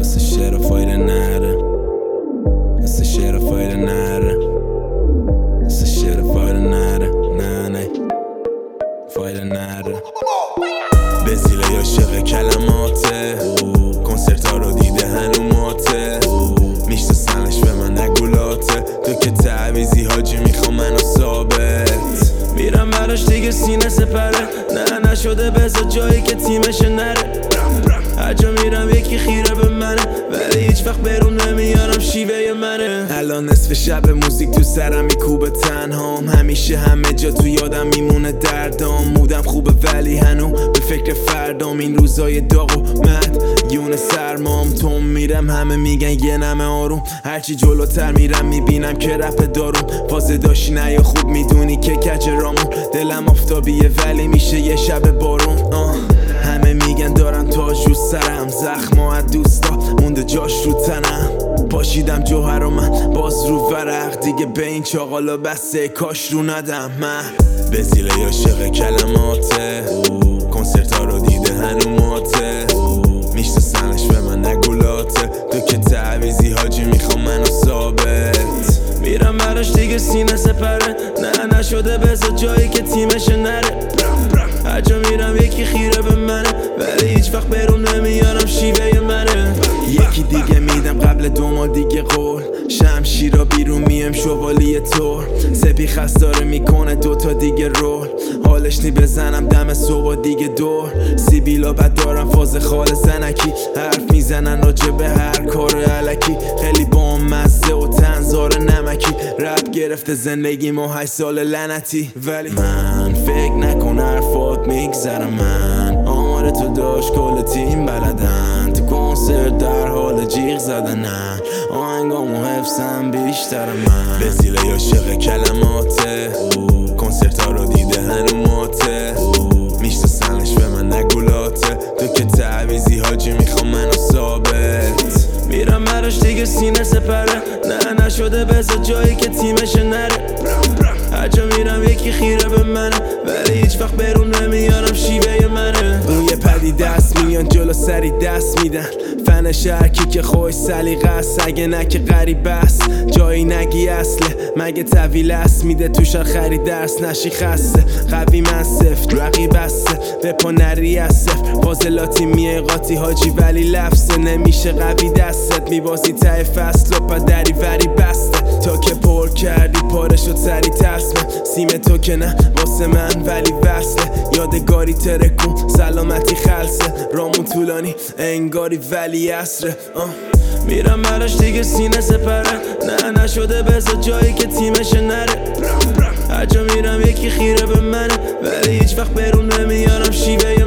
مثل شعر فایده نره، مثل شعر فایده نره، مثل شعر فایده نره، نه فایده نره. به زیل عاشق کلماته، کنسرت ها رو دیده هنوماته، میشناسنش به من نگولاته، تو که تعویزی حاجی میخوام منو ثابت. میرم براش دیگه سینه سپره، نه نشده بذار جایی که تیمش نره. هر جا میرم یکی خیره به منه، ولی هیچ وقت برون نمیارم شیوه منه. الان نصف شب موزیک تو سرم میکوبه تنهام، همیشه همه جا تو یادم میمونه دردام. مودم خوبه ولی هنو به فکر فردام، این روزای داغ و مدیون سرمام. تو میرم همه میگن یه نمه آروم، هرچی جلوتر میرم میبینم که رپ دارم. فازه داشتی نه یا خوب میدونی که کج رامون، دلم آفتابیه ولی میشه یه شب بارون. همه میگن دارم تاج رو سرم، زخما از دوستا مونده جاش رو تنم. پاشیدم جوهر و من باز رو ورق، دیگه به این چاقالا بسته کاش رو ندم. من به زیل عاشق کلماته، کنسرت ها رو دیده هنوماته، میشناسنش به من نگولاته، تو که تعویزی حاجی میخوام منو ثابت. میرم براش دیگه سینه سپره، نه نشده بذار جایی که تیمش نره. هر جا میرم یکی خیره به منه، ولی هیچ وقت برون نمیارم شیوه منه. یکی دیگه میدم قبل 2 ماه دیگه قول، شمشیرا بیرون میم شوالیه طور، سپی خستاره میکنه 2 تا دیگه رول، حالش نی بزنم دم صبح دیگه دور. سیبیلا بد دارم فاز خال زنکی، حرف میزنن راجع به هر کار علکی، خیلی با مزه و تنظار نمکی. رپ گرفته زندگی ما 8 سال لعنتی، ولی من فکر نکن حرفات میگذرم. من آمار تو داشت کل تیم بلدن، تو کنسرت در حال جیغ زدنن، آهنگامو حفظم بیشتر من. به زیل عاشق کلماته، کنسرت ها رو دیده هنوماته، میشناسنش به من نگولاته، تو که تعویزی حاجی میخوام منو ثابت. میرم براش دیگه سینه سپره، نه نشده بذار جایی که تیمش نره. هر جا میرم یکی خیره به منه، ولی هیچ وقت برون نمیارم شیوه منه. روی پدی دست میان جلو سری دست میدن، فن شرکی که خوش سلیقه است، اگه نه که غریب است. جایی نگی اصله مگه طویل است، میده توش خرید درس نشی خسته. قوی من سفت رقیب هسته، به پا نری از صفر، فاضلاتی میه قاطی حاجی ولی لفظه. نمیشه قوی دستت میبازی ته فصل و پا دری وری بسته، تا که پر کردی پاره شد سری ترسمه. سیم تو که نه واسه من ولی وصله، یادگاری ترکون سلامتی خلصه، رامون طولانی انگاری ولی عصره. میرم براش دیگه سینه سپره، نه نشده بذار جایی که تیمش نره. هر جا میرم یکی خیره به منه، ولی هیچ وقت برون نمیارم شیوه